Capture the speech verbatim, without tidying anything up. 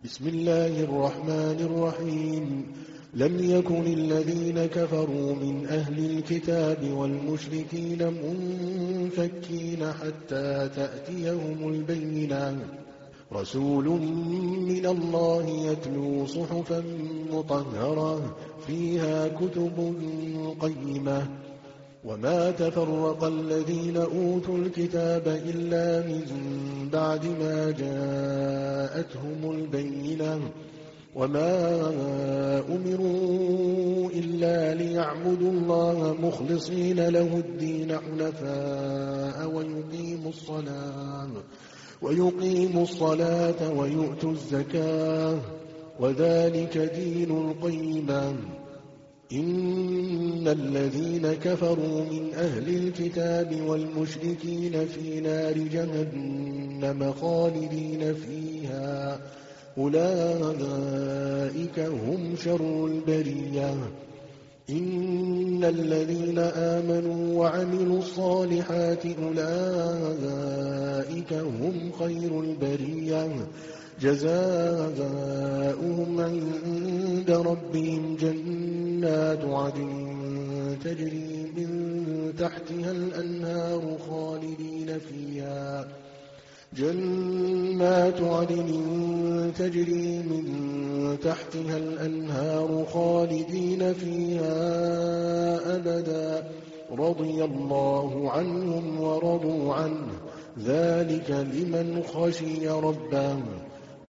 بسم الله الرحمن الرحيم لم يكن الذين كفروا من أهل الكتاب والمشركين منفكين حتى تأتيهم البينة رسول من الله يتلو صحفا مطهرة فيها كتب قيمة وما تفرق الذين أوتوا الكتاب إلا من بعد ما جاءتهم البينة وما أمروا إلا ليعبدوا الله مخلصين له الدين حنفاء ويقيموا الصلاة ويقيموا الصلاة ويؤتوا الزكاة وذلك دين القيمة إن الذين كفروا من أهل الكتاب والمشركين في نار جهنم خالدين فيها أولئك هم شر البرية إن الذين آمنوا وعملوا الصالحات أولئك هم خير البرية جزاؤهم عند ربهم جنات عدن تجري من تحتها الأنهار خالدين فيها جنات عدن تجري من تحتها الأنهار خالدين فيها أبدا رضي الله عنهم ورضوا عنه ذلك لمن خشي ربه